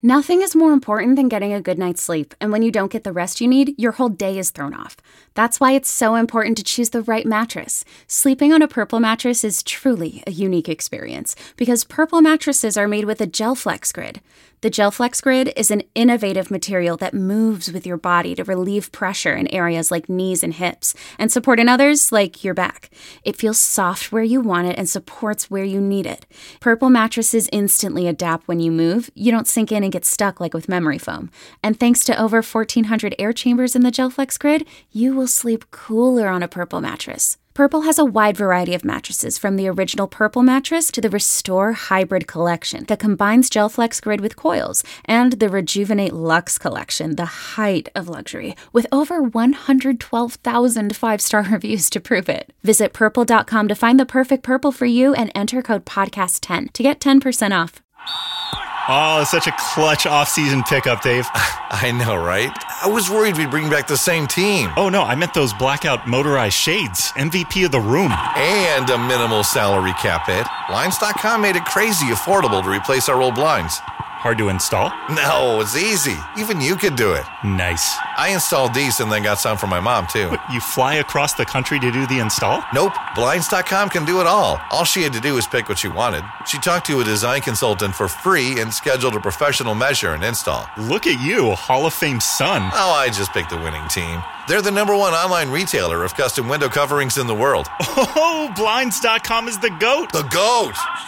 Nothing is more important than getting a good night's sleep, and when you don't get the rest you need, your whole day is thrown off. That's why it's so important to choose the right mattress. Sleeping on a Purple mattress is truly a unique experience, because Purple mattresses are made with a GelFlex Grid. The GelFlex Grid is an innovative material that moves with your body to relieve pressure in areas like knees and hips, and support in others like your back. It feels soft where you want it and supports where you need it. Purple mattresses instantly adapt when you move. You don't sink in and get stuck like with memory foam. And thanks to over 1,400 air chambers in the GelFlex Grid, you will sleep cooler on a Purple mattress. Purple has a wide variety of mattresses, from the original Purple mattress to the Restore Hybrid collection that combines GelFlex Grid with coils, and the Rejuvenate Luxe collection, the height of luxury, with over 112,000 five-star reviews to prove it. Visit purple.com to find the perfect Purple for you and enter code podcast10 to get 10% off. Oh, such a clutch off-season pickup, Dave. I know, right? I was worried we'd bring back the same team. Oh, no, I meant those blackout motorized shades. MVP of the room. And a minimal salary cap hit. Blinds.com made it crazy affordable to replace our old blinds. Hard to install? No, it's easy. Even you could do it. Nice. I installed these and then got some for my mom, too. What, you fly across the country to do the install? Nope. Blinds.com can do it all. All she had to do was pick what she wanted. She talked to a design consultant for free and scheduled a professional measure and install. Look at you, Hall of Fame son. Oh, I just picked the winning team. They're the #1 online retailer of custom window coverings in the world. Oh, Blinds.com is the GOAT. The GOAT!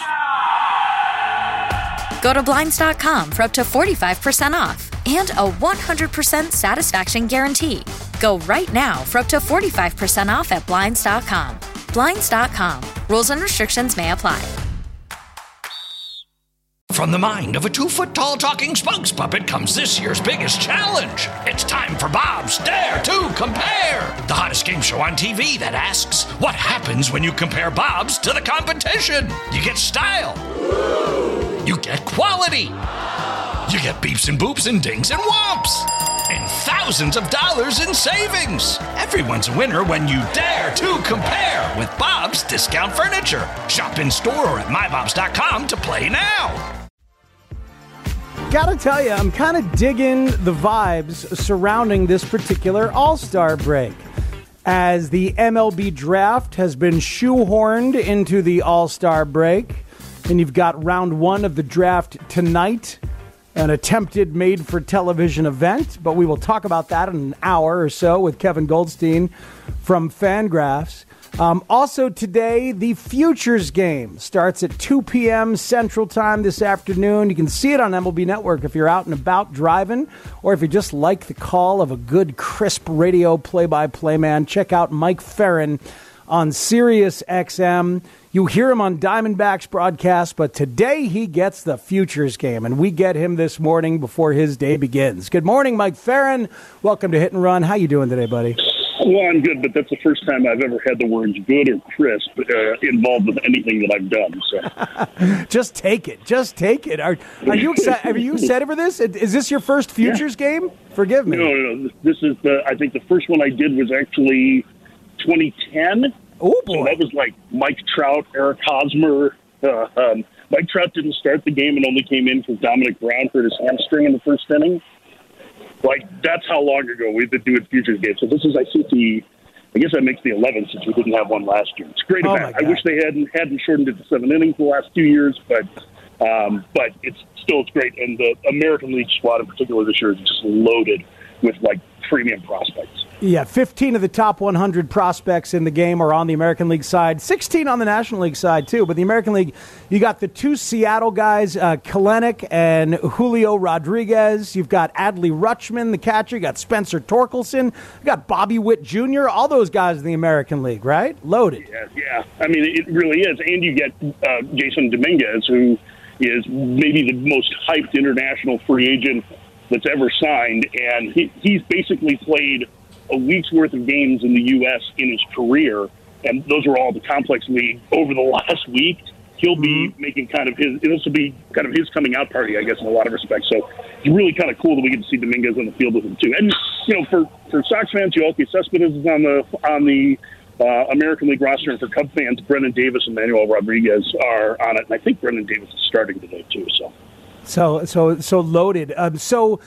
Go to Blinds.com for up to 45% off and a 100% satisfaction guarantee. Go right now for up to 45% off at Blinds.com. Blinds.com. Rules and restrictions may apply. From the mind of a 2-foot-tall talking spokes puppet comes this year's biggest challenge. It's time for Bob's Dare to Compare, the hottest game show on TV that asks, what happens when you compare Bob's to the competition? You get style. You get quality. You get beeps and boops and dings and whomps. And thousands of dollars in savings. Everyone's a winner when you dare to compare with Bob's Discount Furniture. Shop in store or at mybobs.com to play now. Gotta tell you, I'm kind of digging the vibes surrounding this particular All-Star break, as the MLB draft has been shoehorned into the All-Star break, and you've got round 1 of the draft tonight, an attempted made-for-television event, but we will talk about that in an hour or so with Kevin Goldstein from Fangraphs. Also today, the Futures game starts at 2 p.m. Central Time this afternoon. You can see it on MLB Network if you're out and about driving, or if you just like the call of a good, crisp radio play-by-play man, check out Mike Ferrin on Sirius XM. You hear him on Diamondbacks broadcast, but today he gets the Futures game, and we get him this morning before his day begins. Good morning, Mike Ferrin. Welcome to Hit and Run. How you doing today, buddy? Well, I'm good, but that's the first time I've ever had the words good or crisp involved with anything that I've done. So, just take it. Just take it. Are you excited? Are you excited for this? Is this your first Futures game? Forgive me. No. This is I think the first one I did was actually 2010. Oh, boy. So that was like Mike Trout, Eric Hosmer. Mike Trout didn't start the game and only came in because Dominic Brown hurt his hamstring in the first inning. Like, that's how long ago we've been doing Futures games. So this is, I guess that makes the 11th since we didn't have one last year. It's a great event. I wish they hadn't shortened it to 7 innings the last 2 years, but it's great. And the American League squad in particular this year is just loaded with, like, premium prospects. Yeah, 15 of the top 100 prospects in the game are on the American League side, 16 on the National League side, too. But the American League, you got the 2 Seattle guys, Kelenic and Julio Rodriguez. You've got Adley Rutschman, the catcher. You got Spencer Torkelson. You got Bobby Witt Jr., all those guys in the American League, right? Loaded. Yeah. I mean, it really is. And you get Jason Dominguez, who is maybe the most hyped international free agent that's ever signed. And he's basically played a week's worth of games in the U.S. in his career, and those are all the complex league over the last week. He'll be making this will be kind of his coming out party, I guess, in a lot of respects. So it's really kind of cool that we get to see Dominguez on the field with him too. And for Sox fans, Yoelqui Cespedes is on the American League roster, and for Cub fans, Brennan Davis and Manuel Rodriguez are on it. And I think Brennan Davis is starting today too. So. So loaded. So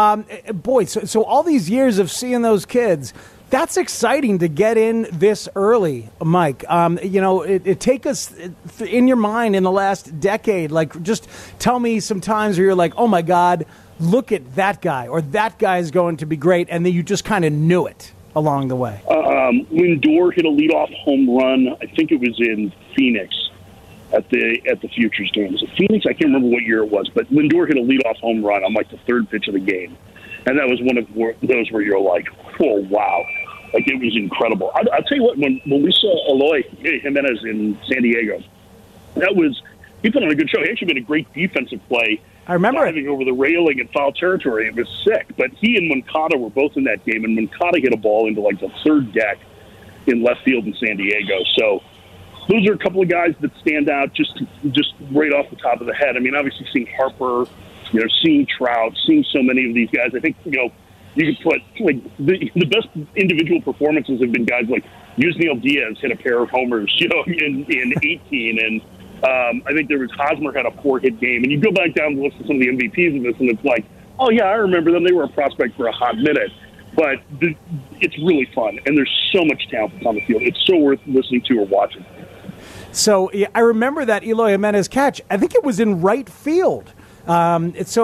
all these years of seeing those kids, that's exciting to get in this early, Mike. It take us in your mind in the last decade. Like, just tell me some times where you're like, oh my God, look at that guy, or that guy is going to be great, and then you just kind of knew it along the way. Lindor hit a leadoff home run. I think it was in Phoenix at the Futures game. Was it Phoenix? I can't remember what year it was, but Lindor hit a leadoff home run on like the third pitch of the game. And that was one of those where you're like, oh, wow. Like, it was incredible. I'll tell you what, when we saw Eloy Jimenez in San Diego, he put on a good show. He actually made a great defensive play. I remember diving over the railing in foul territory. It was sick. But he and Moncada were both in that game, and Moncada hit a ball into like the third deck in left field in San Diego. So those are a couple of guys that stand out just right off the top of the head. I mean, obviously seeing Harper, seeing Trout, seeing so many of these guys. I think, you could put like the best individual performances have been guys like Yusniel Diaz hit a pair of homers, in 18, and I think there was Hosmer had a 4-hit game, and you go back down and look at some of the MVPs of this, and it's like, oh yeah, I remember them. They were a prospect for a hot minute, but it's really fun, and there's so much talent on the field. It's so worth listening to or watching. So I remember that Eloy Jimenez catch. I think it was in right field. And at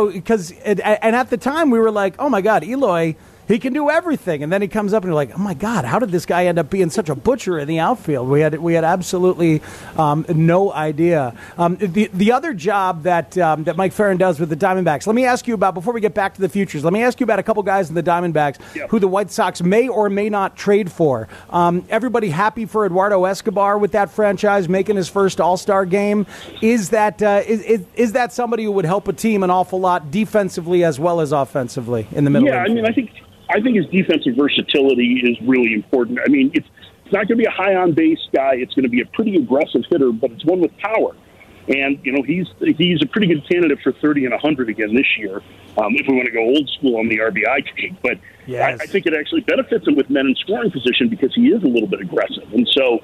the time we were like, oh my God, Eloy, he can do everything. And then he comes up and you're like, oh my God, how did this guy end up being such a butcher in the outfield? We had absolutely no idea. The other job that Mike Ferrin does with the Diamondbacks, let me ask you about, before we get back to the futures, let me ask you about a couple guys in the Diamondbacks who the White Sox may or may not trade for. Everybody happy for Eduardo Escobar with that franchise making his first All-Star game. Is that somebody who would help a team an awful lot defensively as well as offensively in the middle? Yeah, I think his defensive versatility is really important. I mean, it's not going to be a high on base guy. It's going to be a pretty aggressive hitter, but it's one with power. And he's a pretty good candidate for 30 and 100 again this year. If we want to go old school on the RBI take, but yes. I think it actually benefits him with men in scoring position because he is a little bit aggressive. And so,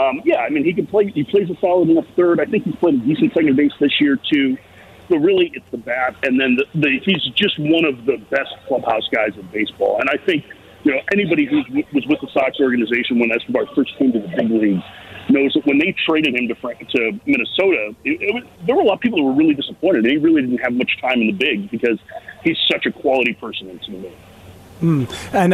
he can play. He plays a solid enough third. I think he's played a decent second base this year too. So really, it's the bat, and then he's just one of the best clubhouse guys in baseball. And I think, anybody who was with the Sox organization when Escobar first came to the big leagues knows that when they traded him to Minnesota, there were a lot of people who were really disappointed. They really didn't have much time in the bigs because he's such a quality person in teammate. And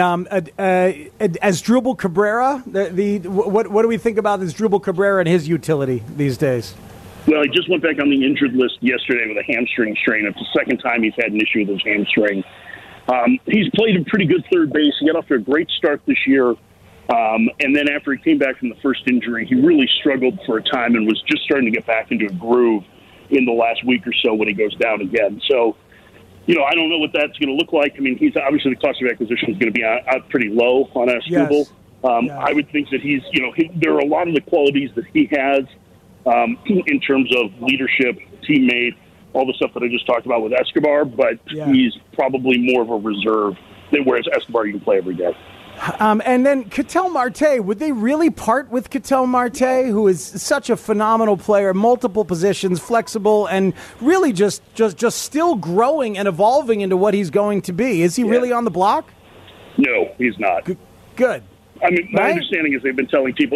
as Asdrubal Cabrera, what do we think about Asdrubal Cabrera and his utility these days? Well, he just went back on the injured list yesterday with a hamstring strain. It's the second time he's had an issue with his hamstring. He's played a pretty good third base. He got off to a great start this year. And then after he came back from the first injury, he really struggled for a time and was just starting to get back into a groove in the last week or so when he goes down again. So, I don't know what that's going to look like. I mean, he's obviously the cost of acquisition is going to be out pretty low on Asdrubal. Yes. I would think that he's, there are a lot of the qualities that he has in terms of leadership, teammate, all the stuff that I just talked about with Escobar, but he's probably more of a reserve than whereas Escobar you can play every day. And then Ketel Marte, would they really part with Ketel Marte, who is such a phenomenal player, multiple positions, flexible, and really just still growing and evolving into what he's going to be? Is he really on the block? No, he's not. Good. I mean, my understanding is they've been telling people,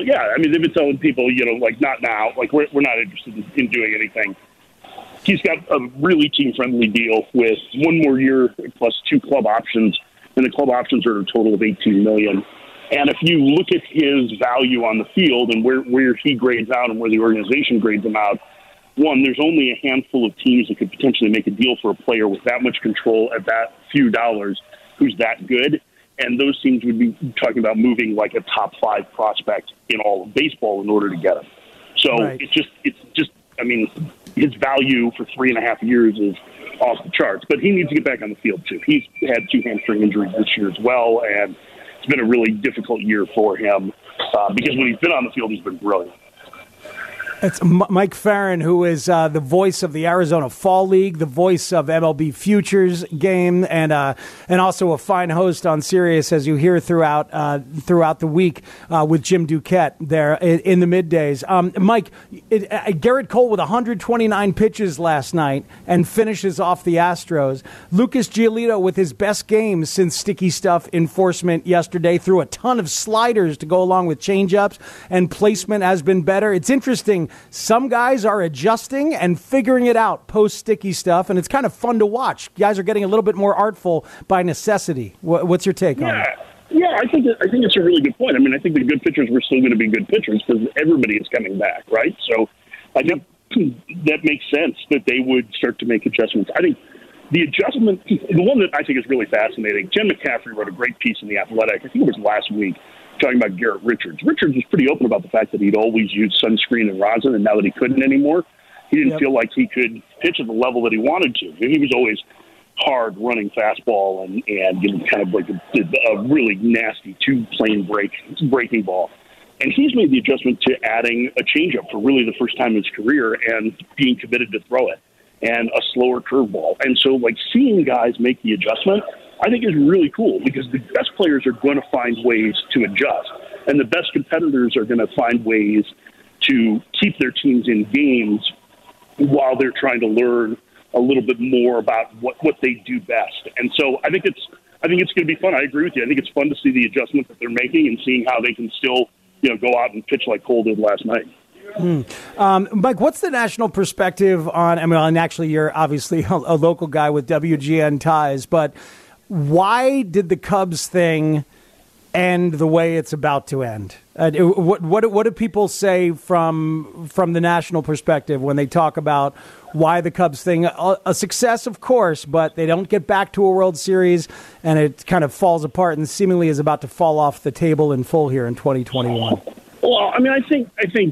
like, not now. Like, we're not interested in doing anything. He's got a really team-friendly deal with one more year plus 2 club options, and the club options are a total of $18 million. And if you look at his value on the field and where he grades out and where the organization grades him out, one, there's only a handful of teams that could potentially make a deal for a player with that much control at that few dollars who's that good. And those teams would be talking about moving like a top 5 prospect in all of baseball in order to get him. So it's just, his value for 3.5 years is off the charts, but he needs to get back on the field too. He's had 2 hamstring injuries this year as well, and it's been a really difficult year for him because when he's been on the field, he's been brilliant. It's Mike Farron, who is the voice of the Arizona Fall League, the voice of MLB Futures Game, and also a fine host on Sirius, as you hear throughout the week with Jim Duquette there in the middays. Mike, Garrett Cole with 129 pitches last night and finishes off the Astros. Lucas Giolito with his best game since Sticky Stuff enforcement yesterday, threw a ton of sliders to go along with changeups, and placement has been better. It's interesting. Some guys are adjusting and figuring it out post-Sticky Stuff, and it's kind of fun to watch. Guys are getting a little bit more artful by necessity. What's your take on it? Yeah, I think it's a really good point. I mean, I think the good pitchers were still going to be good pitchers because everybody is coming back, right? So I think that makes sense that they would start to make adjustments. I think the adjustment, the one that I think is really fascinating, Jen McCaffrey wrote a great piece in The Athletic, I think it was last week, talking about Garrett Richards. Richards was pretty open about the fact that he'd always used sunscreen and rosin, and now that he couldn't anymore, he didn't feel like he could pitch at the level that he wanted to. And he was always hard running fastball and kind of like a really nasty two-plane breaking ball. And he's made the adjustment to adding a changeup for really the first time in his career and being committed to throw it, and a slower curveball. And so, like, seeing guys make the adjustment, I think is really cool because the best players are going to find ways to adjust, and the best competitors are going to find ways to keep their teams in games while they're trying to learn a little bit more about what they do best. And so I think it's going to be fun. I agree with you. I think it's fun to see the adjustments that they're making and seeing how they can still, go out and pitch like Cole did last night. Mike, what's the national perspective on, and actually you're obviously a local guy with WGN ties, but why did the Cubs thing end the way it's about to end? What do people say from the national perspective when they talk about why the Cubs thing, a success, of course, but they don't get back to a World Series and it kind of falls apart and seemingly is about to fall off the table in full here in 2021? Well, I mean, I think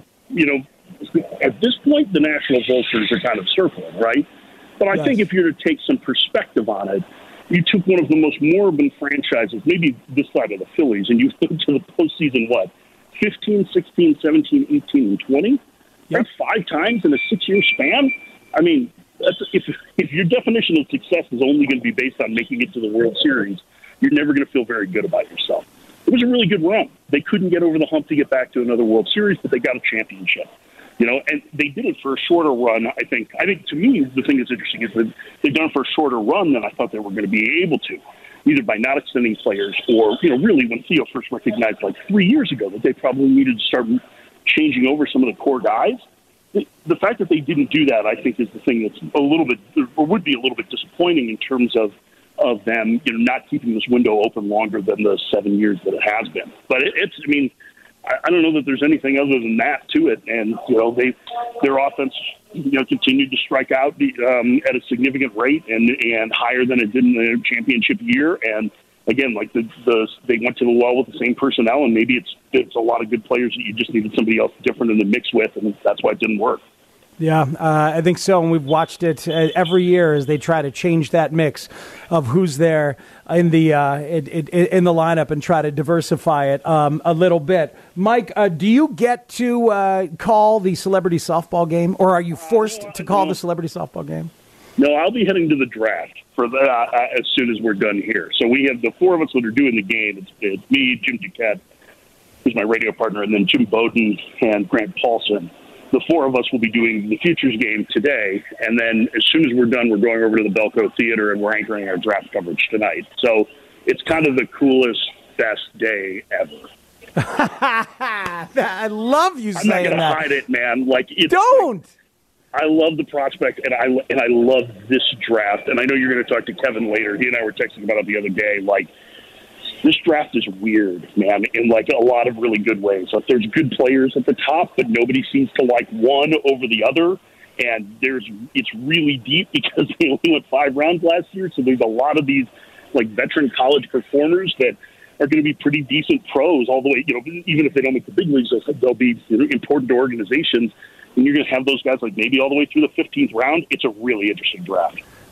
at this point, the national vultures are kind of circling, right? But I think if you're to take some perspective on it, you took one of the most moribund franchises, maybe this side of the Phillies, and you went to the postseason, 15, 16, 17, 18, and 20? That's 5 times in a 6-year span? I mean, if your definition of success is only going to be based on making it to the World Series, you're never going to feel very good about yourself. It was a really good run. They couldn't get over the hump to get back to another World Series, but they got a championship. And they did it for a shorter run. I think to me, the thing that's interesting is that they've done it for a shorter run than I thought they were going to be able to, either by not extending players or, really when Theo first recognized 3 years ago that they probably needed to start changing over some of the core guys. The fact that they didn't do that, I think, is the thing that's a little bit, or would be a little bit disappointing in terms of them, not keeping this window open longer than the 7 years that it has been. But I don't know that there's anything other than that to it. And, their offense, continued to strike out at a significant rate and higher than it did in the championship year. And again, they went to the well with the same personnel, and maybe it's a lot of good players that you just needed somebody else different in the mix with, and that's why it didn't work. Yeah, I think so, and we've watched it every year as they try to change that mix of who's there in the lineup and try to diversify it a little bit. Mike, do you get to call the celebrity softball game, or are you forced to call the celebrity softball game? No, I'll be heading to the draft for that as soon as we're done here. So we have the 4 of us that are doing the game. It's me, Jim Duquette, who's my radio partner, and then Jim Bowden and Grant Paulson. The 4 of us will be doing the Futures game today, and then as soon as we're done, we're going over to the Belco Theater, and we're anchoring our draft coverage tonight. So it's kind of the coolest, best day ever. I love you saying that. I'm not going to hide it, man. Don't! I love the prospect, and I love this draft. And I know you're going to talk to Kevin later. He and I were texting about it the other day. This draft is weird, man, in a lot of really good ways. There's good players at the top, but nobody seems to like one over the other. And it's really deep because they only went 5 rounds last year. So there's a lot of these veteran college performers that are going to be pretty decent pros all the way. Even if they don't make the big leagues, they'll be important to organizations. And you're going to have those guys maybe all the way through the 15th round. It's a really interesting draft.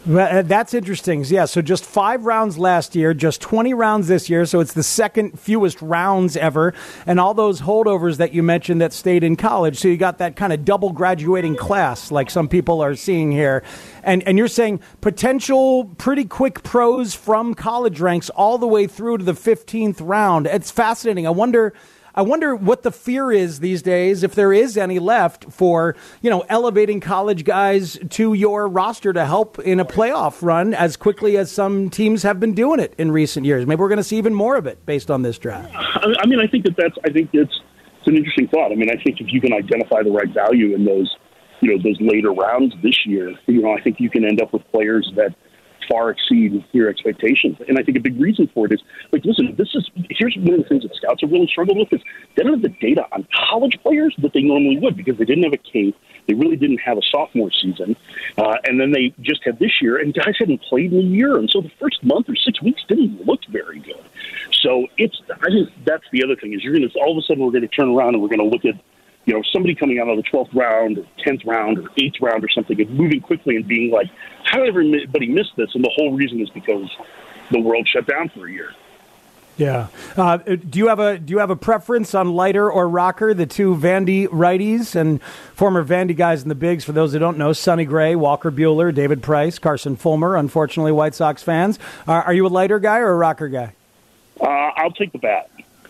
Well, that's interesting. Yeah, so just 5 rounds last year, just 20 rounds this year, so it's the second fewest rounds ever, and all those holdovers that you mentioned that stayed in college, so you got that kind of double graduating class like some people are seeing here. And you're saying potential pretty quick pros from college ranks all the way through to the 15th round. It's fascinating. I wonder what the fear is these days, if there is any left, for, elevating college guys to your roster to help in a playoff run as quickly as some teams have been doing it in recent years. Maybe we're going to see even more of it based on this draft. I think it's an interesting thought. I mean, I think if you can identify the right value in those later rounds this year, I think you can end up with players that far exceed your expectations. And I think a big reason for it is, listen, here's one of the things that scouts have really struggled with is they don't have the data on college players that they normally would, because they didn't have a K. They really didn't have a sophomore season. And then they just had this year, and guys hadn't played in a year. And so the first month or 6 weeks didn't look very good. So I think that's the other thing is all of a sudden we're going to turn around and we're going to look at, somebody coming out of the 12th round or 10th round or 8th round or something and moving quickly and being like, how did everybody miss this? And the whole reason is because the world shut down for a year. Yeah. Do you have a preference on Leiter or Rocker, the two Vandy righties and former Vandy guys in the bigs? For those who don't know, Sonny Gray, Walker Buehler, David Price, Carson Fulmer, unfortunately White Sox fans. Are you a Leiter guy or a Rocker guy? I'll take the bat.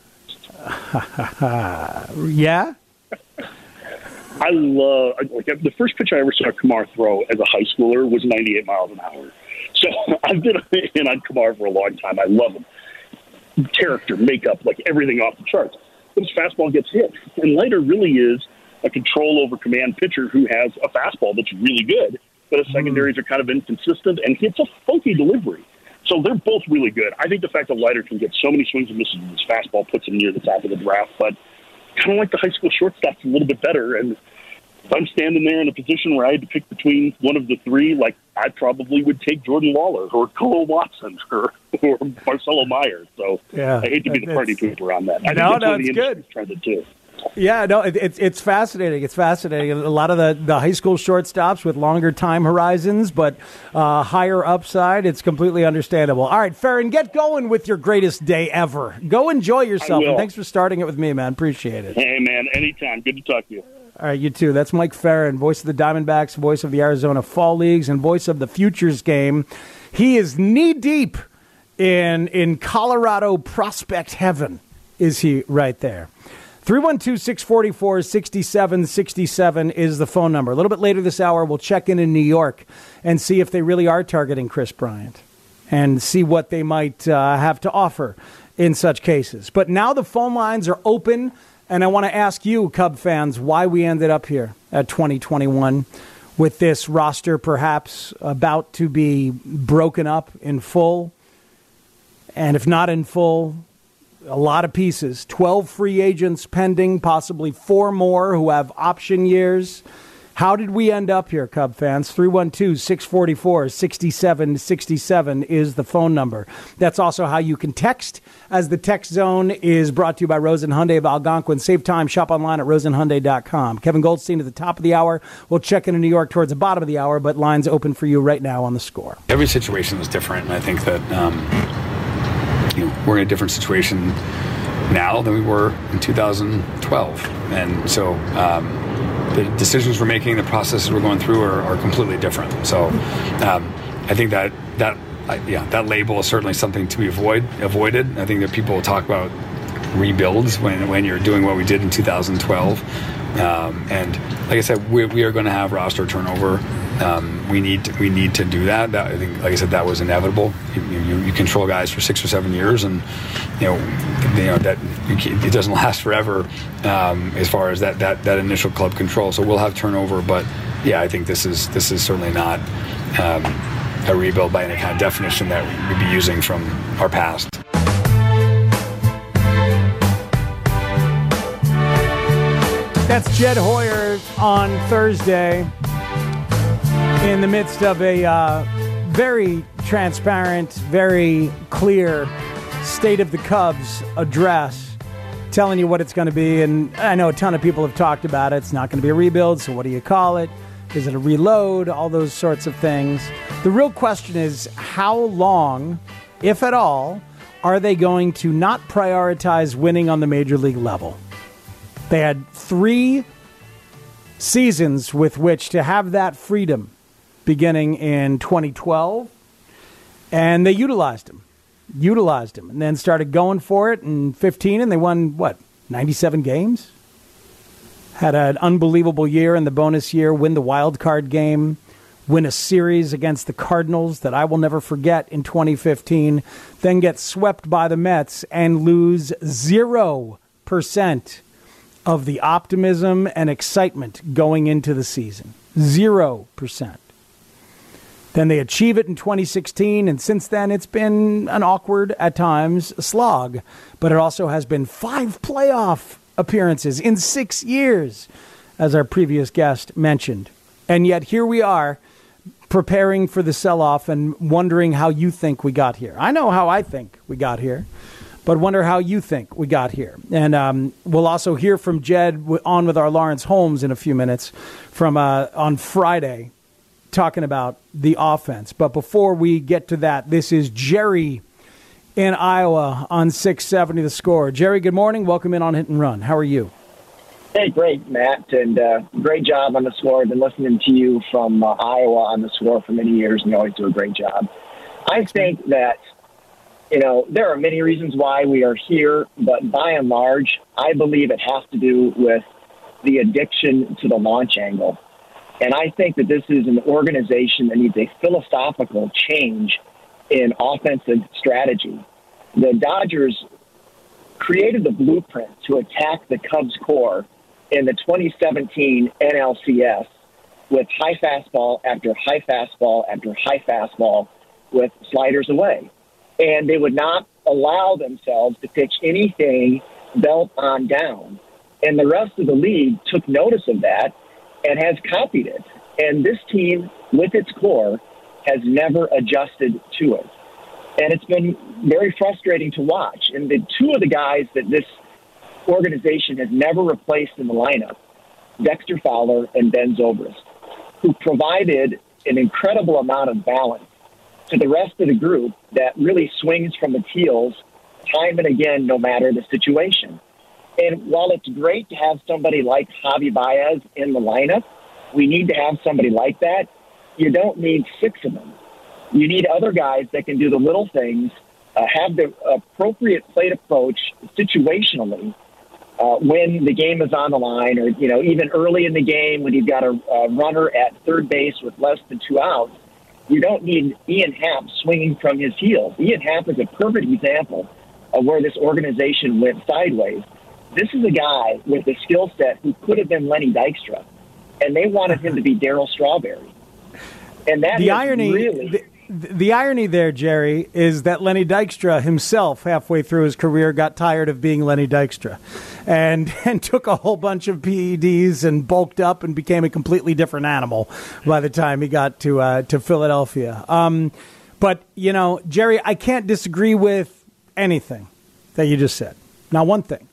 Yeah? I love the first pitch I ever saw Kumar throw as a high schooler was 98 miles an hour. So I've been in on Kumar for a long time. I love him. Character, makeup, everything off the charts. But his fastball gets hit. And Leiter really is a control over command pitcher who has a fastball that's really good, but his secondaries are kind of inconsistent, and it's a funky delivery. So they're both really good. I think the fact that Leiter can get so many swings and misses with his fastball puts him near the top of the draft, but kind of like the high school shortstop's a little bit better. And if I'm standing there in a position where I had to pick between one of the three, I probably would take Jordan Lawler or Cole Watson or Marcelo Myers. So yeah, I hate to be the party pooper on that. I think it's good. Tried to do. Yeah, no, it's fascinating. It's fascinating. A lot of the high school shortstops with longer time horizons, but higher upside. It's completely understandable. All right, Farron, get going with your greatest day ever. Go enjoy yourself. And thanks for starting it with me, man. Appreciate it. Hey, man, anytime. Good to talk to you. All right, you too. That's Mike Farron, voice of the Diamondbacks, voice of the Arizona Fall Leagues, and voice of the Futures game. He is knee-deep in Colorado prospect heaven, is he right there. 312-644-6767 is the phone number. A little bit later this hour, we'll check in New York and see if they really are targeting Kris Bryant and see what they might have to offer in such cases. But now the phone lines are open, and I want to ask you, Cub fans, why we ended up here at 2021 with this roster perhaps about to be broken up in full, and if not in full, a lot of pieces. 12 free agents pending, possibly 4 more who have option years. How did we end up here, Cub fans? 312-644-6767 is the phone number. That's also how you can text, as the text zone is brought to you by Rosen Hyundai of Algonquin. Save time, shop online at rosenhyundai.com. Kevin Goldstein at the top of the hour. We'll check in New York towards the bottom of the hour, but lines open for you right now on the Score. Every situation is different, and I think that we're in a different situation now than we were in 2012. And so the decisions we're making, the processes we're going through are completely different. So I think that label is certainly something to be avoided. I think that people will talk about rebuilds when you're doing what we did in 2012. And like I said, we are going to have roster turnover. We need to do that. I think, like I said, that was inevitable. You control guys for 6 or 7 years, and that it doesn't last forever as far as that initial club control. So we'll have turnover, but yeah, I think this is certainly not a rebuild by any kind of definition that we'd be using from our past. That's Jed Hoyer on Thursday in the midst of a very transparent, very clear State of the Cubs address, telling you what it's going to be. And I know a ton of people have talked about it. It's not going to be a rebuild, so what do you call it? Is it a reload? All those sorts of things. The real question is how long, if at all, are they going to not prioritize winning on the major league level? They had 3 seasons with which to have that freedom beginning in 2012, and they utilized them, and then started going for it in 15, and they won, 97 games? Had an unbelievable year in the bonus year, win the wild card game, win a series against the Cardinals that I will never forget in 2015, then get swept by the Mets and lose 0% of the optimism and excitement going into the season. 0%. Then they achieve it in 2016, and since then it's been an awkward, at times, slog. But it also has been 5 playoff appearances in 6 years, as our previous guest mentioned. And yet here we are, preparing for the sell-off and wondering how you think we got here. I know how I think we got here, but wonder how you think we got here. And we'll also hear from Jed on with our Lawrence Holmes in a few minutes from on Friday, talking about the offense. But before we get to that, this is Jerry in Iowa on 670 The Score. Jerry, good morning. Welcome in on Hit and Run. How are you? Hey, great, Matt, and great job on The Score. I've been listening to you from Iowa on The Score for many years, and you always do a great job. I think that, there are many reasons why we are here, but by and large, I believe it has to do with the addiction to the launch angle. And I think that this is an organization that needs a philosophical change in offensive strategy. The Dodgers created the blueprint to attack the Cubs core in the 2017 NLCS with high fastball after high fastball after high fastball with sliders away. And they would not allow themselves to pitch anything belt on down. And the rest of the league took notice of that and has copied it. And this team, with its core, has never adjusted to it. And it's been very frustrating to watch. And the 2 of the guys that this organization has never replaced in the lineup, Dexter Fowler and Ben Zobrist, who provided an incredible amount of balance to the rest of the group that really swings from the teals time and again, no matter the situation. And while it's great to have somebody like Javi Baez in the lineup, we need to have somebody like that. You don't need 6 of them. You need other guys that can do the little things, have the appropriate plate approach situationally when the game is on the line, or even early in the game when you've got a runner at third base with less than 2 outs. You don't need Ian Happ swinging from his heels. Ian Happ is a perfect example of where this organization went sideways. This is a guy with a skill set who could have been Lenny Dykstra, and they wanted him to be Darryl Strawberry. And that the irony there, Jerry, is that Lenny Dykstra himself, halfway through his career, got tired of being Lenny Dykstra and took a whole bunch of PEDs and bulked up and became a completely different animal by the time he got to Philadelphia. But, Jerry, I can't disagree with anything that you just said. Not one thing.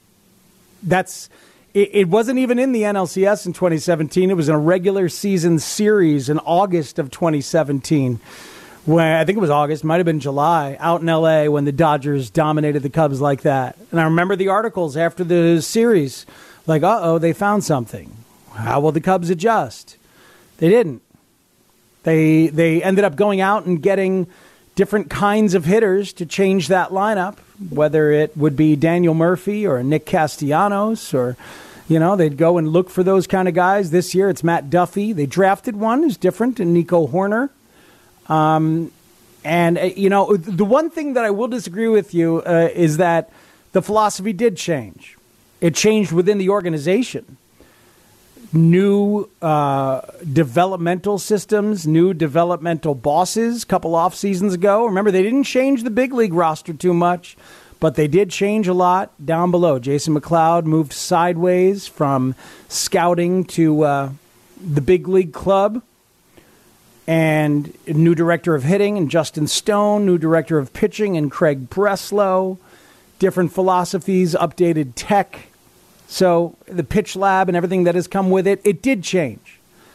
It wasn't even in the NLCS in 2017. It was in a regular season series in August of 2017. When I think it was August, might have been July, out in L.A. when the Dodgers dominated the Cubs like that. And I remember the articles after the series, like, they found something. How will the Cubs adjust? They didn't. They ended up going out and getting different kinds of hitters to change that lineup, whether it would be Daniel Murphy or Nick Castellanos, or, they'd go and look for those kind of guys. This year it's Matt Duffy. They drafted one who's different, and Nico Horner. The one thing that I will disagree with you is that the philosophy did change. It changed within the organization. New developmental systems, new developmental bosses a couple off seasons ago. Remember, they didn't change the big league roster too much, but they did change a lot down below. Jason McLeod moved sideways from scouting to the big league club. And new director of hitting, and Justin Stone, new director of pitching, and Craig Breslow. Different philosophies, updated tech. So the pitch lab and everything that has come with it, it did change.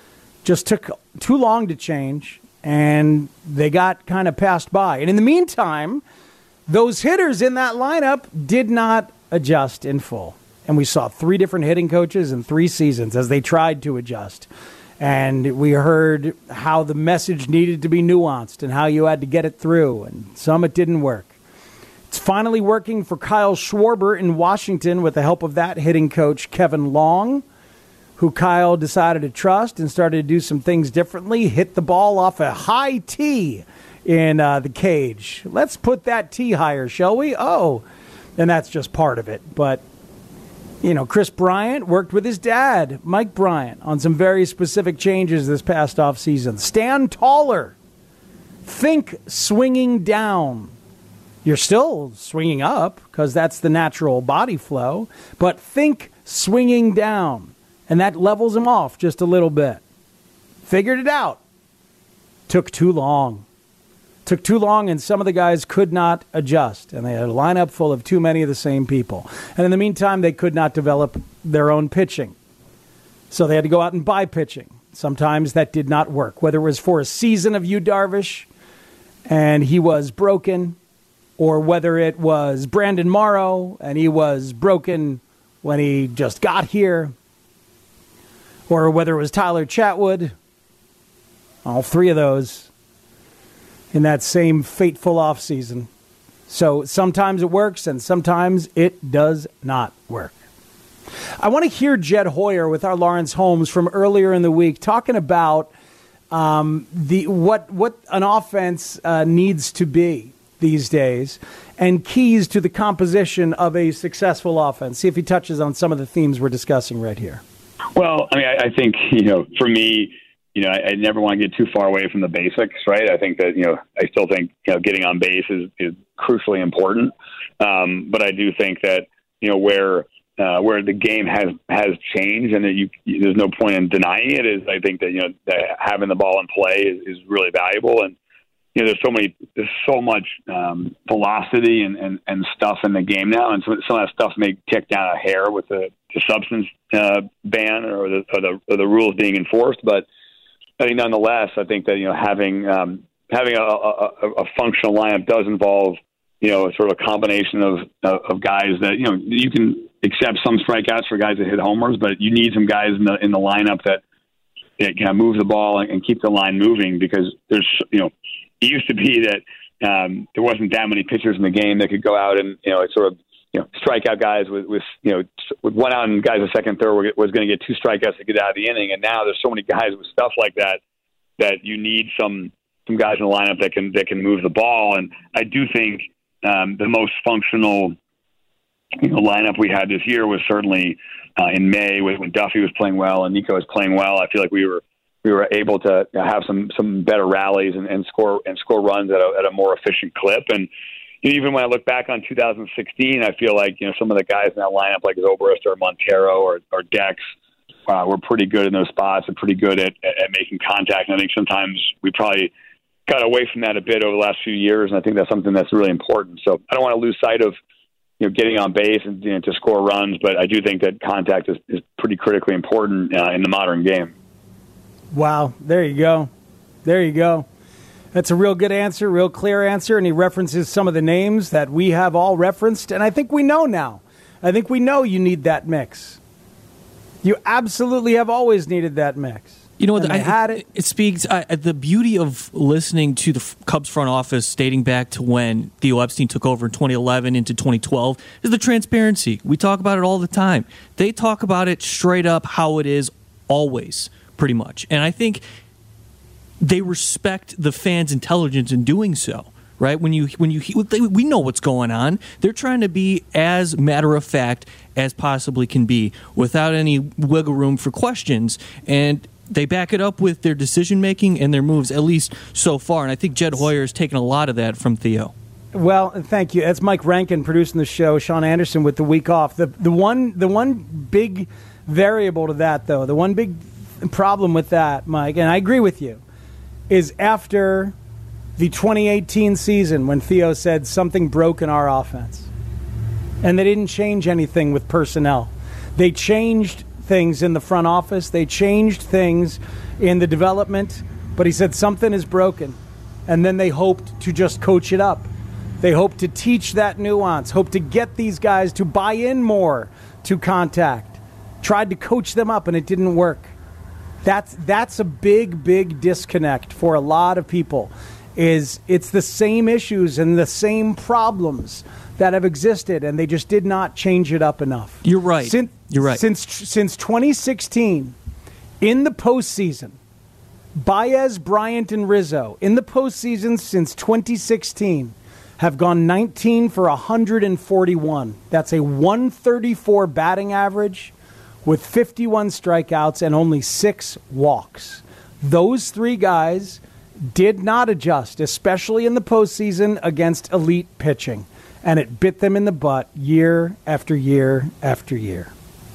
just took too long to change, and they got kind of passed by. And in the meantime, those hitters in that lineup did not adjust in full. And we saw 3 different hitting coaches in 3 seasons as they tried to adjust. And we heard how the message needed to be nuanced and how you had to get it through. And some it didn't work. It's finally working for Kyle Schwarber in Washington with the help of that hitting coach, Kevin Long, who Kyle decided to trust and started to do some things differently, hit the ball off a high tee in the cage. Let's put that tee higher, shall we? Oh, and that's just part of it. But, you know, Chris Bryant worked with his dad, Mike Bryant, on some very specific changes this past offseason. Stand taller. Think swinging down. You're still swinging up because that's the natural body flow, but think swinging down. And that levels him off just a little bit. Figured it out. Took too long. Took too long, and some of the guys could not adjust. And they had a lineup full of too many of the same people. And in the meantime, they could not develop their own pitching. So they had to go out and buy pitching. Sometimes that did not work. Whether it was for a season of Yu Darvish and he was broken, or whether it was Brandon Morrow and he was broken when he just got here, or whether it was Tyler Chatwood, all 3 of those in that same fateful offseason. So sometimes it works and sometimes it does not work. I want to hear Jed Hoyer with our Lawrence Holmes from earlier in the week talking about what an offense needs to be these days and keys to the composition of a successful offense. See if he touches on some of the themes we're discussing right here. Well, I mean, I think, for me, I never want to get too far away from the basics, right? I think that, I still think, getting on base is crucially important. But I do think that, where the game has changed and that there's no point in denying it is I think that, that having the ball in play is really valuable. And, there's so much velocity and stuff in the game now. And some of that stuff may tick down a hair with the substance ban or the rules being enforced. But I think nonetheless, I think that, having a functional lineup does involve, sort of a combination of guys that, you can accept some strikeouts for guys that hit homers, but you need some guys in the lineup that can move the ball and keep the line moving, because there's, it used to be that there wasn't that many pitchers in the game that could go out and, strike out guys with 1 out and guys a second, third was going to get 2 strikeouts to get out of the inning. And now there's so many guys with stuff like that you need some guys in the lineup that can move the ball. And I do think the most functional lineup we had this year was certainly in May when Duffy was playing well and Nico was playing well. I feel like we were able to have some better rallies and score runs at a more efficient clip. And even when I look back on 2016, I feel like some of the guys in that lineup, like Zobrist or Montero or Dex, were pretty good in those spots and pretty good at making contact. And I think sometimes we probably got away from that a bit over the last few years, and I think that's something that's really important. So I don't want to lose sight of getting on base and to score runs, but I do think that contact is pretty critically important in the modern game. Wow, there you go. There you go. That's a real good answer, real clear answer, and he references some of the names that we have all referenced, and I think we know now. I think we know you need that mix. You absolutely have always needed that mix. It speaks the beauty of listening to the Cubs front office dating back to when Theo Epstein took over in 2011 into 2012 is the transparency. We talk about it all the time. They talk about it straight up how it is always, pretty much. And I think they respect the fans' intelligence in doing so. Right? We know what's going on. They're trying to be as matter of fact as possibly can be without any wiggle room for questions. And they back it up with their decision-making and their moves, at least so far. And I think Jed Hoyer has taken a lot of that from Theo. Well, thank you. That's Mike Rankin producing the show. Sean Anderson with the week off. The one big variable to that, though, the one big problem with that, Mike, and I agree with you, is after the 2018 season when Theo said something broke in our offense. And they didn't change anything with personnel. They changed things in the front office. They changed things in the development, but he said something is broken. And then they hoped to just coach it up. They hoped to teach that nuance, hope to get these guys to buy in more to contact. Tried to coach them up, and it didn't work. That's a big, big disconnect for a lot of people. It's the same issues and the same problems that have existed, and they just did not change it up enough. You're right. You're right. Since 2016, in the postseason, Baez, Bryant, and Rizzo, in the postseason since 2016, have gone 19 for 141. That's a 134 batting average with 51 strikeouts and only 6 walks. Those 3 guys did not adjust, especially in the postseason against elite pitching. And it bit them in the butt year after year after year.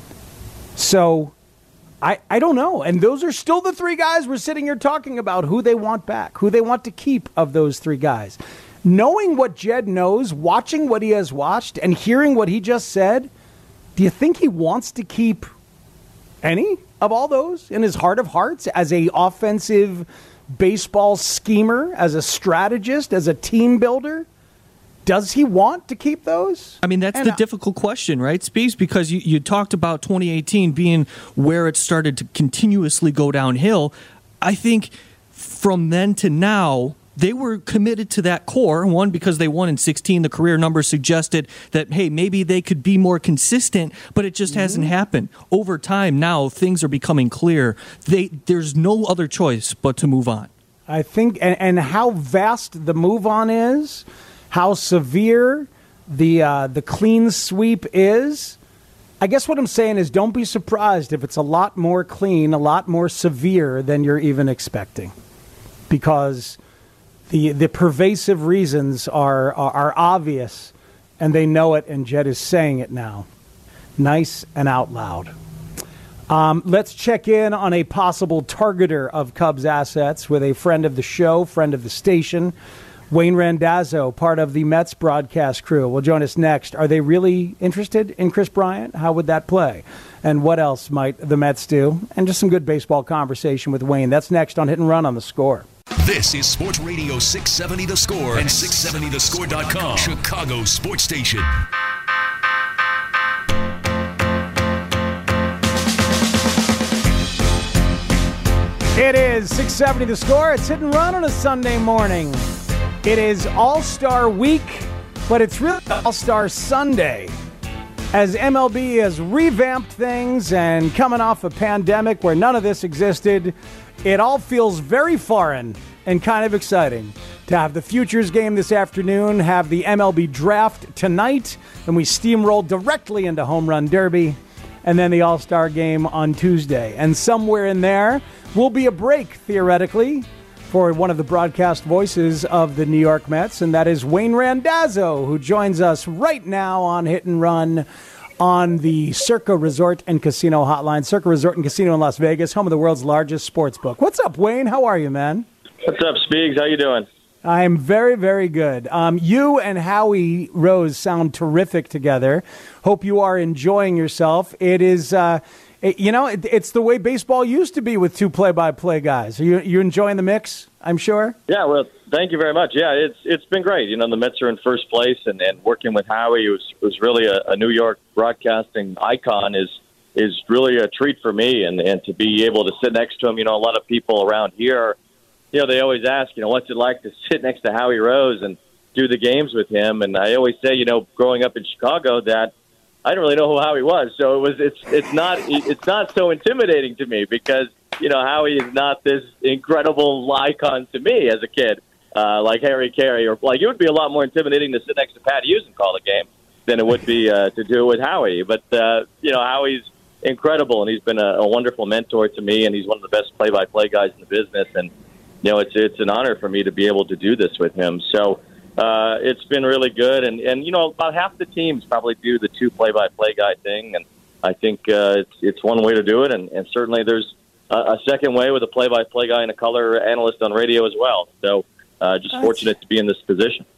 So I don't know. And those are still the 3 guys we're sitting here talking about who they want back, who they want to keep of those 3 guys. Knowing what Jed knows, watching what he has watched, and hearing what he just said, do you think he wants to keep any of all those in his heart of hearts as a offensive baseball schemer, as a strategist, as a team builder? Does he want to keep those? I mean, that's the difficult question, right, Speaks? Because you talked about 2018 being where it started to continuously go downhill. I think from then to now, they were committed to that core. One, because they won in 16. The career numbers suggested that, hey, maybe they could be more consistent, but it just hasn't happened. Over time now, things are becoming clear. There's no other choice but to move on. I think, and how vast the move on is, how severe the clean sweep is. I guess what I'm saying is don't be surprised if it's a lot more clean, a lot more severe than you're even expecting. Because the pervasive reasons are obvious, and they know it, and Jed is saying it now. Nice and out loud. Let's check in on a possible targeter of Cubs assets with a friend of the show, friend of the station, Wayne Randazzo, part of the Mets broadcast crew, will join us next. Are they really interested in Chris Bryant? How would that play? And what else might the Mets do? And just some good baseball conversation with Wayne. That's next on Hit and Run on The Score. This is Sports Radio 670 The Score and 670thescore.com, Chicago's sports station. It is 670 The Score. It's Hit and Run on a Sunday morning. It is All-Star Week, but it's really All-Star Sunday. As MLB has revamped things and coming off a pandemic where none of this existed, it all feels very foreign and kind of exciting to have the Futures game this afternoon, have the MLB draft tonight, and we steamroll directly into Home Run Derby, and then the All-Star game on Tuesday. And somewhere in there will be a break, theoretically, for one of the broadcast voices of the New York Mets, and that is Wayne Randazzo, who joins us right now on Hit and Run on the Circa Resort and Casino hotline. Circa Resort and Casino in Las Vegas, home of the world's largest sports book. What's up, Wayne? How are you, man? What's up, Speaks? How you doing? I'm very, very good. You and Howie Rose sound terrific together. Hope you are enjoying yourself. It is, it's the way baseball used to be with 2 play-by-play guys. Are you enjoying the mix, I'm sure? Yeah, well, thank you very much. Yeah, it's been great. You know, the Mets are in first place, and working with Howie was really a New York broadcasting icon is really a treat for me, and to be able to sit next to him. You know, a lot of people around here, you know, they always ask, you know, what's it like to sit next to Howie Rose and do the games with him? And I always say, you know, growing up in Chicago, that I didn't really know who Howie was, so it's not so intimidating to me because, you know, Howie is not this incredible icon to me as a kid, like Harry Carey, or like it would be a lot more intimidating to sit next to Pat Hughes and call a game than it would be to do it with Howie. But you know, Howie's incredible, and he's been a wonderful mentor to me, and he's one of the best play-by-play guys in the business. And you know, it's an honor for me to be able to do this with him. So it's been really good, and you know, about half the teams probably do the 2 play-by-play guy thing, and I think it's one way to do it, and certainly there's a second way with a play-by-play guy and a color analyst on radio as well. So just fortunate to be in this position.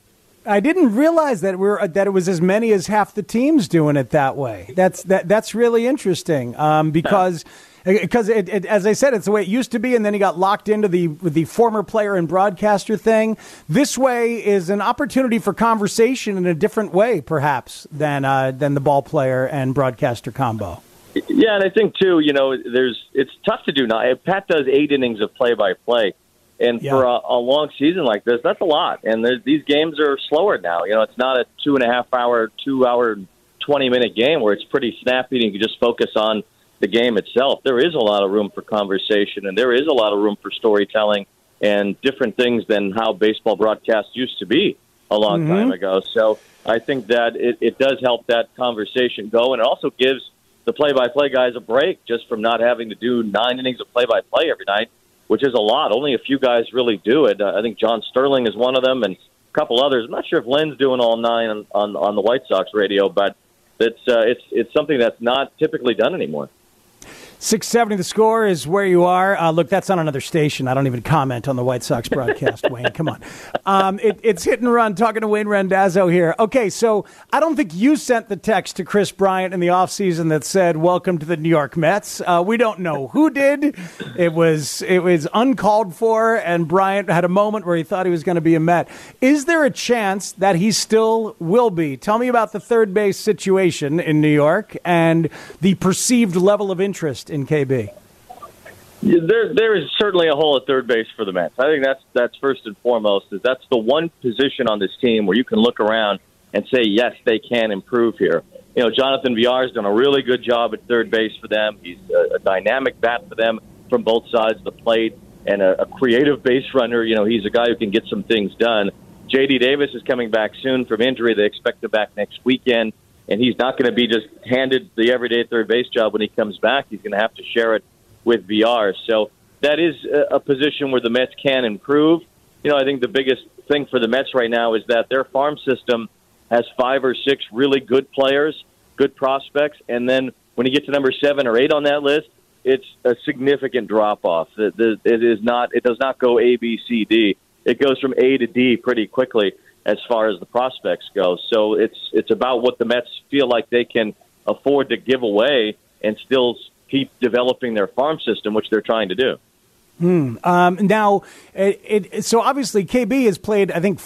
I didn't realize that it was as many as half the teams doing it that way. That's really interesting because as I said, it's the way it used to be, and then he got locked into the former player and broadcaster thing. This way is an opportunity for conversation in a different way, perhaps, than the ball player and broadcaster combo. Yeah, and I think too, it's tough to do now. Pat does 8 innings of play-by-play. And for a long season like this, that's a lot. And these games are slower now. It's not a 2.5-hour, 2-hour, 20-minute game where it's pretty snappy and you can just focus on the game itself. There is a lot of room for conversation, and there is a lot of room for storytelling and different things than how baseball broadcast used to be a long time ago. So I think that it does help that conversation go, and it also gives the play-by-play guys a break just from not having to do 9 innings of play-by-play every night, which is a lot. Only a few guys really do it. I think John Sterling is one of them, and a couple others. I'm not sure if Lynn's doing all 9 on the White Sox radio, but it's something that's not typically done anymore. 670 The Score is where you are. Look, that's on another station. I don't even comment on the White Sox broadcast, Wayne. Come on. It's Hit and Run, talking to Wayne Randazzo here. Okay, so I don't think you sent the text to Chris Bryant in the offseason that said, welcome to the New York Mets. We don't know who did. It was uncalled for, and Bryant had a moment where he thought he was going to be a Met. Is there a chance that he still will be? Tell me about the third base situation in New York and the perceived level of interest in KB. There is certainly a hole at third base for the Mets. I think that's first and foremost. That's the one position on this team where you can look around and say, yes, they can improve here. Jonathan Villar has done a really good job at third base for them. He's a dynamic bat for them from both sides of the plate and a creative base runner. He's a guy who can get some things done. J.D. Davis is coming back soon from injury. They expect him back next weekend. And he's not going to be just handed the everyday third base job when he comes back. He's going to have to share it with VR. So that is a position where the Mets can improve. I think the biggest thing for the Mets right now is that their farm system has 5 or 6 really good players, good prospects, and then when you get to number 7 or 8 on that list, it's a significant drop-off. It does not go A, B, C, D. It goes from A to D pretty quickly as far as the prospects go. So it's about what the Mets feel like they can afford to give away and still keep developing their farm system, which they're trying to do. Now, so obviously KB has played, I think,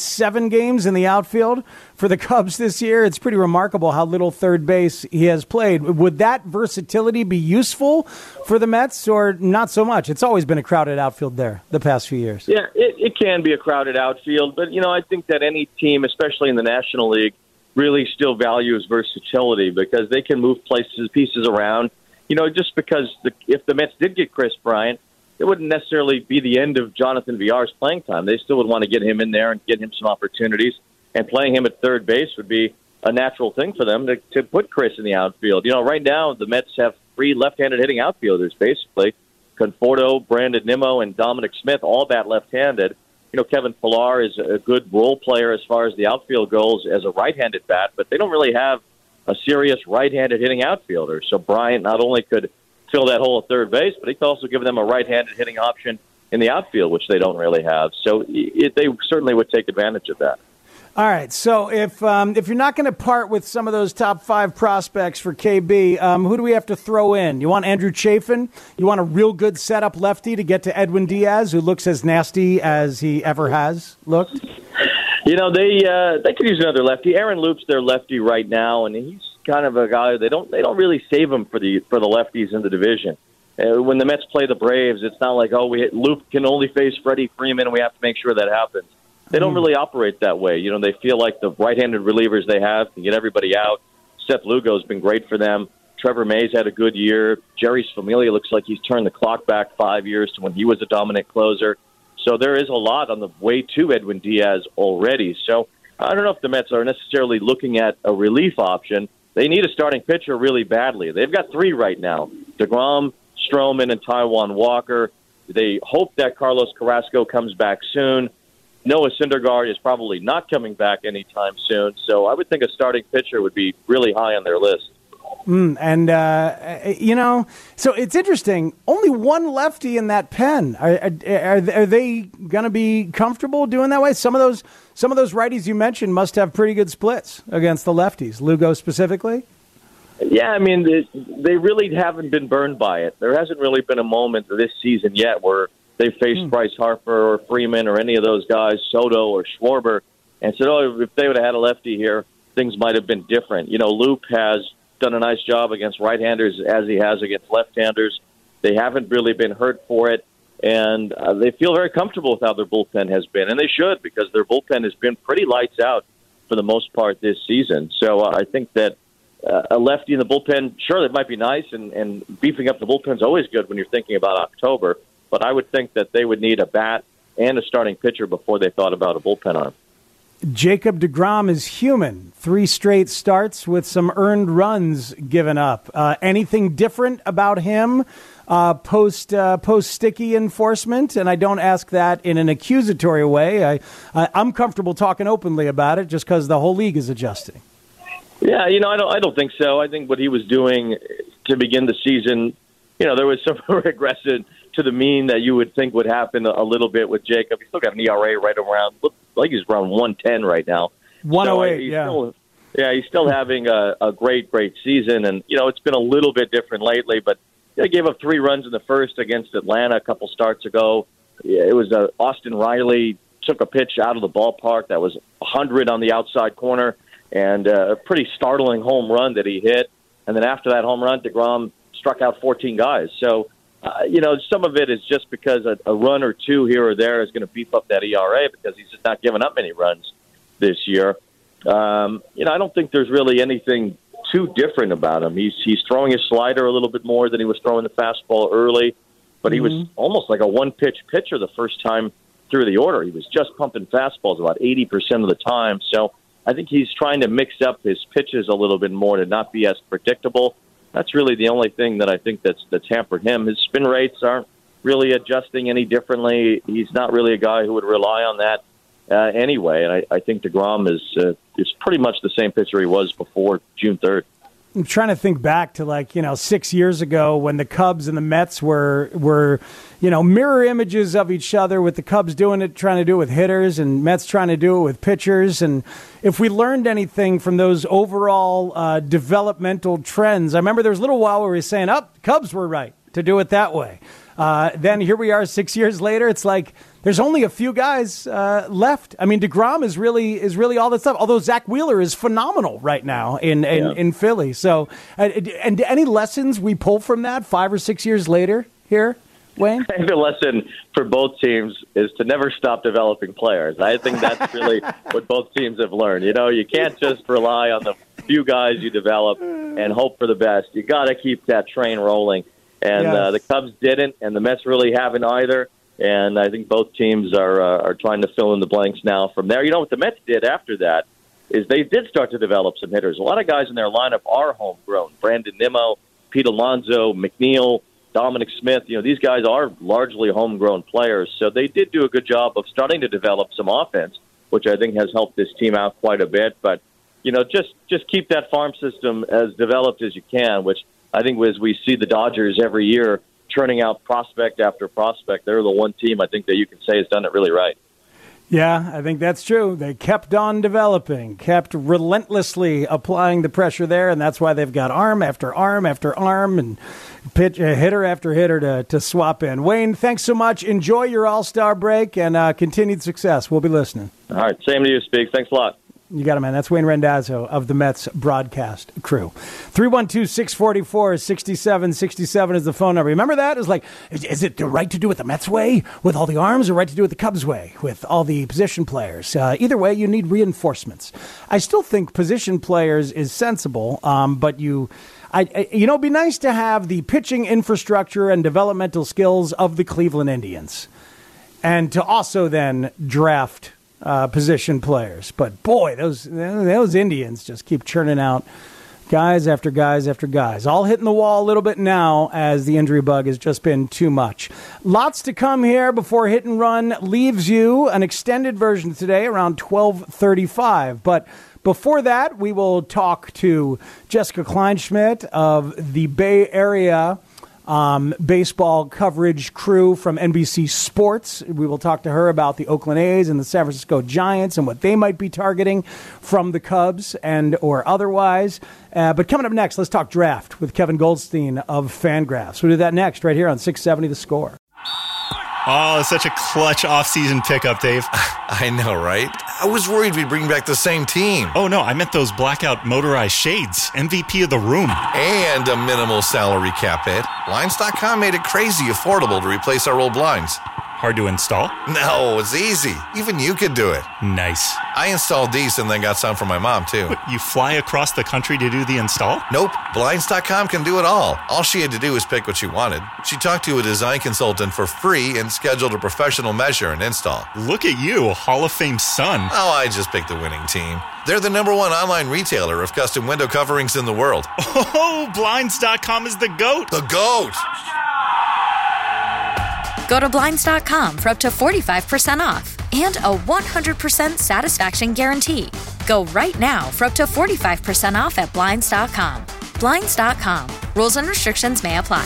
47 games in the outfield for the Cubs this year. It's pretty remarkable how little third base he has played. Would that versatility be useful for the Mets or not so much? It's always been a crowded outfield there the past few years. Yeah, it can be a crowded outfield, but, I think that any team, especially in the National League, really still values versatility because they can move pieces around. Just because if the Mets did get Chris Bryant, it wouldn't necessarily be the end of Jonathan Villar's playing time. They still would want to get him in there and get him some opportunities. And playing him at third base would be a natural thing for them to put Chris in the outfield. Right now the Mets have 3 left-handed hitting outfielders, basically. Conforto, Brandon Nimmo, and Dominic Smith all bat left-handed. Kevin Pillar is a good role player as far as the outfield goes as a right-handed bat, but they don't really have a serious right-handed hitting outfielder. So Bryant not only could fill that hole at third base, but he could also give them a right-handed hitting option in the outfield, which they don't really have. So they certainly would take advantage of that. All right, so if you're not going to part with some of those top 5 prospects for KB, who do we have to throw in? You want Andrew Chafin? You want a real good setup lefty to get to Edwin Diaz, who looks as nasty as he ever has looked? They could use another lefty. Aaron Loop's their lefty right now, and he's kind of a guy they don't really save him for the lefties in the division. When the Mets play the Braves, it's not like Loop can only face Freddie Freeman, and we have to make sure that happens. They don't really operate that way. They feel like the right-handed relievers they have can get everybody out. Seth Lugo's been great for them. Trevor Mays had a good year. Jerry Familia looks like he's turned the clock back 5 years to when he was a dominant closer. So there is a lot on the way to Edwin Diaz already. So I don't know if the Mets are necessarily looking at a relief option. They need a starting pitcher really badly. They've got 3 right now: DeGrom, Stroman, and Taijuan Walker. They hope that Carlos Carrasco comes back soon. Noah Syndergaard is probably not coming back anytime soon. So I would think a starting pitcher would be really high on their list. So it's interesting. Only one lefty in that pen. Are they going to be comfortable doing that way? Some of those righties you mentioned must have pretty good splits against the lefties. Lugo specifically. Yeah, I mean, they really haven't been burned by it. There hasn't really been a moment this season yet where they faced Bryce Harper or Freeman or any of those guys, Soto or Schwarber, and said, "Oh, if they would have had a lefty here, things might have been different." Loop has done a nice job against right-handers as he has against left-handers. They haven't really been hurt for it, and they feel very comfortable with how their bullpen has been, and they should, because their bullpen has been pretty lights out for the most part this season. So I think that a lefty in the bullpen, sure, that might be nice, and beefing up the bullpen is always good when you're thinking about October, but I would think that they would need a bat and a starting pitcher before they thought about a bullpen arm. Jacob deGrom is human. 3 straight starts with some earned runs given up. Anything different about him post sticky enforcement? And I don't ask that in an accusatory way. I'm comfortable talking openly about it just because the whole league is adjusting. Yeah, I don't think so. I think what he was doing to begin the season, there was some regression to the mean that you would think would happen a little bit with Jacob. He's still got an ERA right around, like he's around 110 right now. 108, so he's still having a great season. And, it's been a little bit different lately, but they gave up 3 runs in the first against Atlanta a couple starts ago. It was Austin Riley took a pitch out of the ballpark that was 100 on the outside corner, and a pretty startling home run that he hit. And then after that home run, deGrom struck out 14 guys. So, some of it is just because a run or two here or there is going to beef up that ERA because he's just not giving up many runs this year. I don't think there's really anything too different about him. He's throwing his slider a little bit more than he was throwing the fastball early, but he was almost like a one-pitch pitcher the first time through the order. He was just pumping fastballs about 80% of the time. So I think he's trying to mix up his pitches a little bit more to not be as predictable. That's really the only thing that I think that's hampered him. His spin rates aren't really adjusting any differently. He's not really a guy who would rely on that anyway. And I think deGrom is pretty much the same pitcher he was before June 3rd. I'm trying to think back to 6 years ago when the Cubs and the Mets were mirror images of each other, with the Cubs trying to do it with hitters, and Mets trying to do it with pitchers. And if we learned anything from those overall developmental trends, I remember there was a little while where we were saying, Cubs were right to do it that way. Then here we are 6 years later. It's like there's only a few guys left. I mean, deGrom is really all that stuff. Although Zach Wheeler is phenomenal right now in Philly. So, and any lessons we pull from that 5 or 6 years later here, Wayne? I think the lesson for both teams is to never stop developing players. I think that's really what both teams have learned. You can't just rely on the few guys you develop and hope for the best. You got to keep that train rolling. And the Cubs didn't, and the Mets really haven't either. And I think both teams are trying to fill in the blanks now from there. What the Mets did after that is they did start to develop some hitters. A lot of guys in their lineup are homegrown. Brandon Nimmo, Pete Alonso, McNeil, Dominic Smith. These guys are largely homegrown players. So they did do a good job of starting to develop some offense, which I think has helped this team out quite a bit. But, just keep that farm system as developed as you can, which I think as we see the Dodgers every year churning out prospect after prospect, they're the one team I think that you can say has done it really right. Yeah, I think that's true. They kept on developing, kept relentlessly applying the pressure there, and that's why they've got arm after arm after arm and hitter after hitter to swap in. Wayne, thanks so much. Enjoy your All-Star break and continued success. We'll be listening. All right, same to you, Speak. Thanks a lot. You got it, man. That's Wayne Randazzo of the Mets broadcast crew. 312-644-6767 is the phone number. Remember that? It's like, is it the right to do it the Mets way with all the arms, or right to do it the Cubs way with all the position players? Either way, you need reinforcements. I still think position players is sensible, but it'd be nice to have the pitching infrastructure and developmental skills of the Cleveland Indians, and to also then draft position players. But boy, those Indians just keep churning out Guys after guys after guys. All hitting the wall a little bit now as the injury bug has just been too much. Lots to come here before Hit and Run leaves you. An extended version today around 12:35. But before that, we will talk to Jessica Kleinschmidt of the Bay Area baseball coverage crew from NBC Sports. We will talk to her about the Oakland A's and the San Francisco Giants and what they might be targeting from the Cubs and or otherwise. But coming up next, let's talk draft with Kevin Goldstein of Fangraphs. We'll do that next right here on 670 The Score. Oh, such a clutch off-season pickup, Dave. I know, right? I was worried we'd bring back the same team. Oh, no, I meant those blackout motorized shades. MVP of the room. And a minimal salary cap hit. Blinds.com made it crazy affordable to replace our old blinds. Hard to install? No, it's easy. Even you could do it. Nice. I installed these and then got some for my mom, too. What, you fly across the country to do the install? Nope. Blinds.com can do it all. All she had to do was pick what she wanted. She talked to a design consultant for free and scheduled a professional measure and install. Look at you, Hall of Fame son. Oh, I just picked the winning team. They're the #1 online retailer of custom window coverings in the world. Oh, Blinds.com is the GOAT. The GOAT! Go to Blinds.com for up to 45% off and a 100% satisfaction guarantee. Go right now for up to 45% off at Blinds.com. Blinds.com. Rules and restrictions may apply.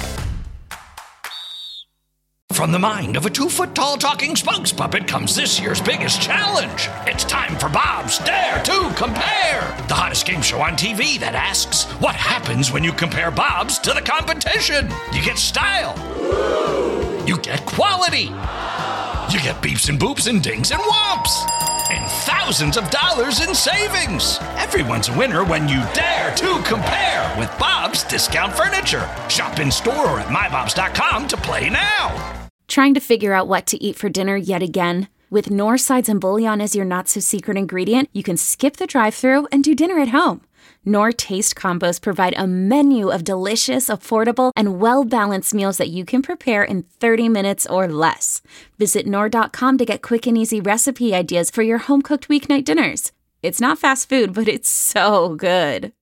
From the mind of a 2-foot-tall talking spokes puppet comes this year's biggest challenge. It's time for Bob's Dare to Compare, the hottest game show on TV that asks, what happens when you compare Bob's to the competition? You get style. You get quality. You get beeps and boops and dings and whomps. And thousands of dollars in savings. Everyone's a winner when you dare to compare with Bob's Discount Furniture. Shop in store or at mybobs.com to play now. Trying to figure out what to eat for dinner yet again? With Knorr sides and bouillon as your not-so-secret ingredient, you can skip the drive-thru and do dinner at home. Knorr Taste Combos provide a menu of delicious, affordable, and well-balanced meals that you can prepare in 30 minutes or less. Visit Knorr.com to get quick and easy recipe ideas for your home-cooked weeknight dinners. It's not fast food, but it's so good.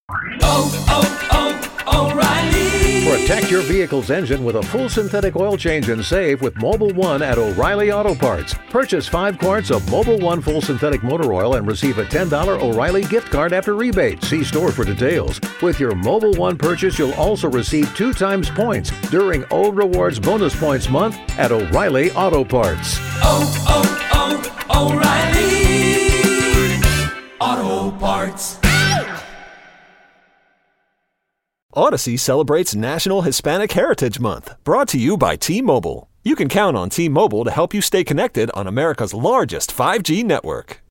O'Reilly. Protect your vehicle's engine with a full synthetic oil change and save with Mobil 1 at O'Reilly Auto Parts. Purchase 5 quarts of Mobil 1 full synthetic motor oil and receive a $10 O'Reilly gift card after rebate. See store for details. With your Mobil 1 purchase, you'll also receive 2 times points during O Rewards Bonus Points Month at O'Reilly Auto Parts. O'Reilly Auto Parts. Odyssey celebrates National Hispanic Heritage Month, brought to you by T-Mobile. You can count on T-Mobile to help you stay connected on America's largest 5G network.